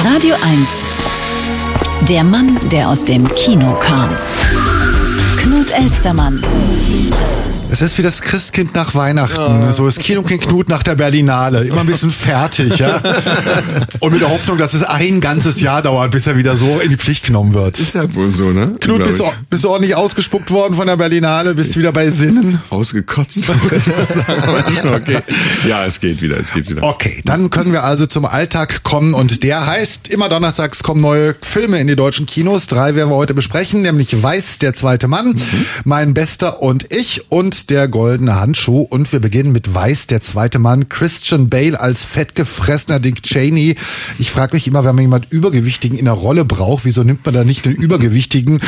Radio 1. Der Mann, der aus dem Kino kam. Knut Elstermann. Es ist wie das Christkind nach Weihnachten, so das Kinokind Knut nach der Berlinale. Immer ein bisschen fertig, ja. Und mit der Hoffnung, dass es ein ganzes Jahr dauert, bis er wieder so in die Pflicht genommen wird. Ist ja wohl so, ne? Knut, bist du ordentlich ausgespuckt worden von der Berlinale? Bist du wieder bei Sinnen? Ausgekotzt, würde ich mal sagen. Aber nicht nur, okay. Ja, es geht wieder. Okay, dann können wir also zum Alltag kommen und der heißt, immer donnerstags kommen neue Filme in die deutschen Kinos. 3 werden wir heute besprechen, nämlich Weiß, der zweite Mann, Mein Bester und ich und Der goldene Handschuh. Und wir beginnen mit Weiß, der zweite Mann. Christian Bale als fettgefressener Dick Cheney. Ich frage mich immer, wenn man jemand Übergewichtigen in der Rolle braucht, wieso nimmt man da nicht den Übergewichtigen,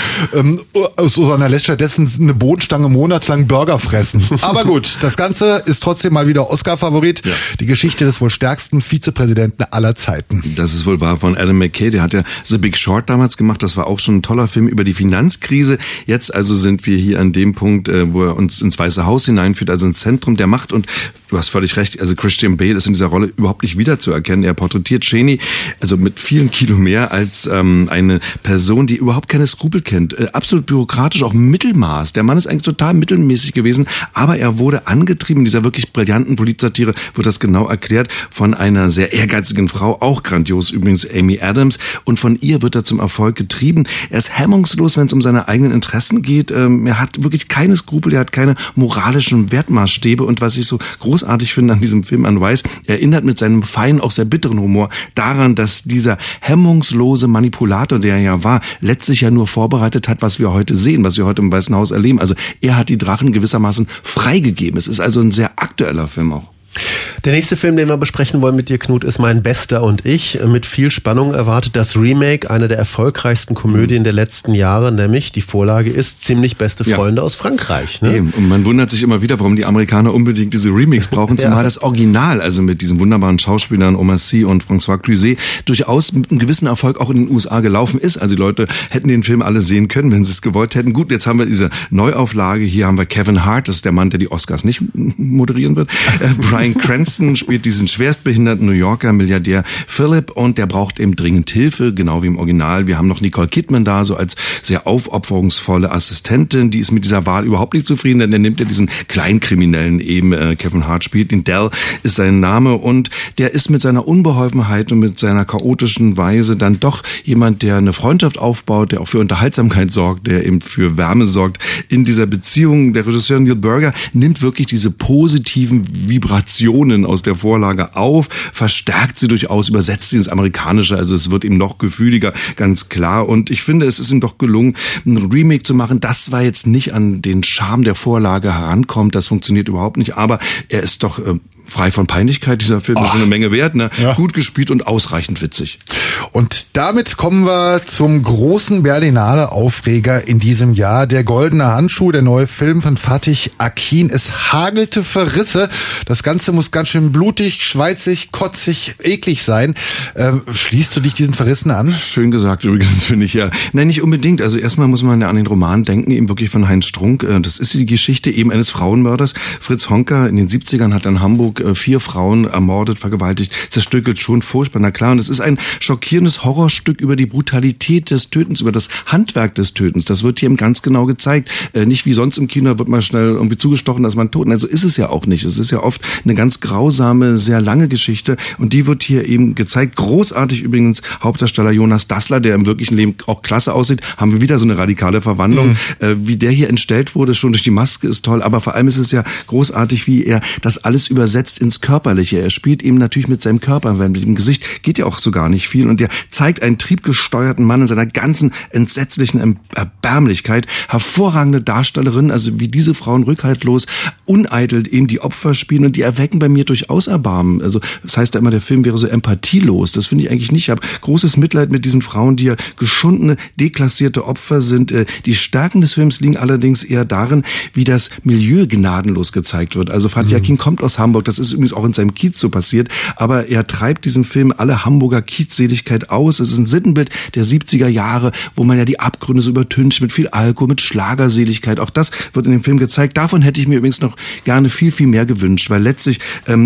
sondern lässt stattdessen eine Bodenstange monatelang Burger fressen. Aber gut, das Ganze ist trotzdem mal wieder Oscar-Favorit. Ja. Die Geschichte des wohl stärksten Vizepräsidenten aller Zeiten. Das ist wohl wahr, von Adam McKay. Der hat ja The Big Short damals gemacht. Das war auch schon ein toller Film über die Finanzkrise. Jetzt also sind wir hier an dem Punkt, wo er uns ins Weiße Haus hineinführt, also ins Zentrum der Macht. Und du hast völlig recht, also Christian Bale ist in dieser Rolle überhaupt nicht wiederzuerkennen. Er porträtiert Cheney also mit vielen Kilo mehr als eine Person, die überhaupt keine Skrupel kennt. Absolut bürokratisch, auch Mittelmaß. Der Mann ist eigentlich total mittelmäßig gewesen, aber er wurde angetrieben. In dieser wirklich brillanten Politsatire wird das genau erklärt von einer sehr ehrgeizigen Frau, auch grandios übrigens, Amy Adams. Und von ihr wird er zum Erfolg getrieben. Er ist hemmungslos, wenn es um seine eigenen Interessen geht. Er hat wirklich keine Skrupel, er hat keine moralischen Wertmaßstäbe. Und was ich so großartig finde an diesem Film, an Weiß, erinnert mit seinem feinen, auch sehr bitteren Humor daran, dass dieser hemmungslose Manipulator, der er ja war, letztlich ja nur vorbereitet hat, was wir heute sehen, was wir heute im Weißen Haus erleben. Also er hat die Drachen gewissermaßen freigegeben. Es ist also ein sehr aktueller Film auch. Der nächste Film, den wir besprechen wollen mit dir, Knut, ist Mein Bester und ich. Mit viel Spannung erwartet das Remake einer der erfolgreichsten Komödien der letzten Jahre, nämlich die Vorlage ist Ziemlich beste Freunde aus Frankreich. Ne? Eben. Und man wundert sich immer wieder, warum die Amerikaner unbedingt diese Remakes brauchen, zumal das Original, also mit diesen wunderbaren Schauspielern Omar Sy und François Cluzet, durchaus mit einem gewissen Erfolg auch in den USA gelaufen ist. Also die Leute hätten den Film alle sehen können, wenn sie es gewollt hätten. Gut, jetzt haben wir diese Neuauflage. Hier haben wir Kevin Hart, das ist der Mann, der die Oscars nicht moderieren wird. Bryan Cranston spielt diesen schwerstbehinderten New Yorker Milliardär Philip und der braucht eben dringend Hilfe, genau wie im Original. Wir haben noch Nicole Kidman da, so als sehr aufopferungsvolle Assistentin. Die ist mit dieser Wahl überhaupt nicht zufrieden, denn der nimmt ja diesen Kleinkriminellen eben. Kevin Hart spielt ihn. Dell ist sein Name und der ist mit seiner Unbeholfenheit und mit seiner chaotischen Weise dann doch jemand, der eine Freundschaft aufbaut, der auch für Unterhaltsamkeit sorgt, der eben für Wärme sorgt in dieser Beziehung. Der Regisseur Neil Burger nimmt wirklich diese positiven Vibrationen aus der Vorlage auf, verstärkt sie durchaus, übersetzt sie ins Amerikanische, also es wird ihm noch gefühliger, ganz klar. Und ich finde, es ist ihm doch gelungen, ein Remake zu machen, das zwar jetzt nicht an den Charme der Vorlage herankommt, das funktioniert überhaupt nicht, aber er ist doch frei von Peinlichkeit, dieser Film ist schon eine Menge wert, ne? Ja. Gut gespielt und ausreichend witzig. Und damit kommen wir zum großen Berlinale Aufreger in diesem Jahr. Der goldene Handschuh, der neue Film von Fatih Akin. Es hagelte Verrisse. Das Ganze muss ganz schön blutig, schweizig, kotzig, eklig sein. Schließt du dich diesen Verrissen an? Schön gesagt übrigens, finde ich, ja. Nein, nicht unbedingt. Also erstmal muss man ja an den Roman denken, eben wirklich von Heinz Strunk. Das ist die Geschichte eben eines Frauenmörders. Fritz Honka in den 70ern hat in Hamburg 4 Frauen ermordet, vergewaltigt, zerstückelt, schon furchtbar, na klar. Und es ist ein schockierendes Horrorstück über die Brutalität des Tötens, über das Handwerk des Tötens. Das wird hier eben ganz genau gezeigt. Nicht wie sonst im Kino wird mal schnell irgendwie zugestochen, dass man tot. Also ist es ja auch nicht. Es ist ja oft eine ganz grausame, sehr lange Geschichte und die wird hier eben gezeigt. Großartig übrigens Hauptdarsteller Jonas Dassler, der im wirklichen Leben auch klasse aussieht. Haben wir wieder so eine radikale Verwandlung. Wie der hier entstellt wurde, schon durch die Maske ist toll, aber vor allem ist es ja großartig, wie er das alles übersetzt ins Körperliche. Er spielt eben natürlich mit seinem Körper, weil mit dem Gesicht geht ja auch so gar nicht viel und der zeigt einen triebgesteuerten Mann in seiner ganzen entsetzlichen Erbärmlichkeit. Hervorragende Darstellerin, also wie diese Frauen rückhaltlos, uneitel eben die Opfer spielen und die erwecken bei mir durchaus Erbarmen. Also das heißt ja immer, der Film wäre so empathielos. Das finde ich eigentlich nicht. Ich habe großes Mitleid mit diesen Frauen, die ja geschundene, deklassierte Opfer sind. Die Stärken des Films liegen allerdings eher darin, wie das Milieu gnadenlos gezeigt wird. Also Fatih Akin kommt aus Hamburg, das ist übrigens auch in seinem Kiez so passiert, aber er treibt diesem Film alle Hamburger Kiezseligkeit aus. Es ist ein Sittenbild der 70er Jahre, wo man ja die Abgründe so übertüncht mit viel Alkohol, mit Schlagerseligkeit. Auch das wird in dem Film gezeigt. Davon hätte ich mir übrigens noch gerne viel, viel mehr gewünscht, weil letztlich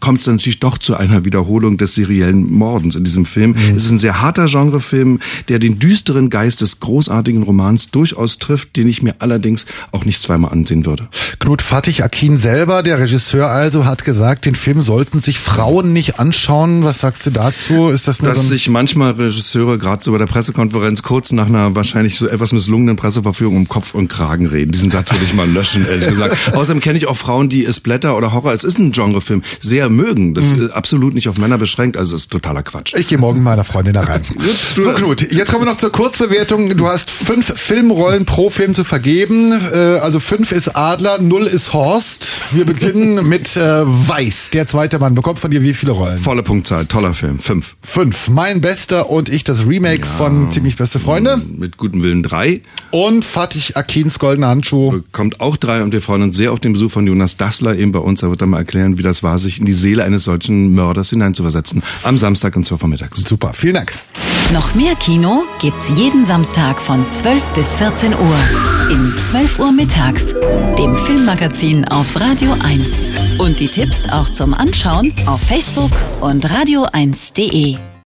kommt es dann natürlich doch zu einer Wiederholung des seriellen Mordens in diesem Film. Es ist ein sehr harter Genrefilm, der den düsteren Geist des großartigen Romans durchaus trifft, den ich mir allerdings auch nicht zweimal ansehen würde. Knut Fatih Akin selber, der Regisseur also, hat gesagt, den Film sollten sich Frauen nicht anschauen. Was sagst du dazu? Ist das nur dass sich manchmal Regisseure gerade so bei der Pressekonferenz kurz nach einer wahrscheinlich so etwas misslungenen Presseverführung um Kopf und Kragen reden. Diesen Satz würde ich mal löschen, ehrlich gesagt. Außerdem kenne ich auch Frauen, die Splatter oder Horror, es ist ein Genrefilm, sehr mögen. Das ist absolut nicht auf Männer beschränkt, also es ist totaler Quatsch. Ich gehe morgen mit meiner Freundin da rein. So, Knut, jetzt kommen wir noch zur Kurzbewertung. Du hast 5 Filmrollen pro Film zu vergeben. Also 5 ist Adler, 0 ist Horst. Wir beginnen mit Weiß, der zweite Mann. Bekommt von dir wie viele Rollen? Volle Punktzahl, toller Film, 5. 5. Mein Bester und ich, das Remake von Ziemlich beste Freunde. Mit gutem Willen 3. Und Fatih Akins Goldener Handschuh. Bekommt auch 3 und wir freuen uns sehr auf den Besuch von Jonas Dassler eben bei uns. Er wird dann mal erklären, wie das war, sich in die Seele eines solchen Mörders hineinzuversetzen. Am Samstag um 12 Uhr mittags. Super, vielen Dank. Noch mehr Kino gibt's jeden Samstag von 12 bis 14 Uhr. In 12 Uhr mittags, dem Filmmagazin auf Radio 1. Und die Tipps auch zum Anschauen auf Facebook und radio1.de.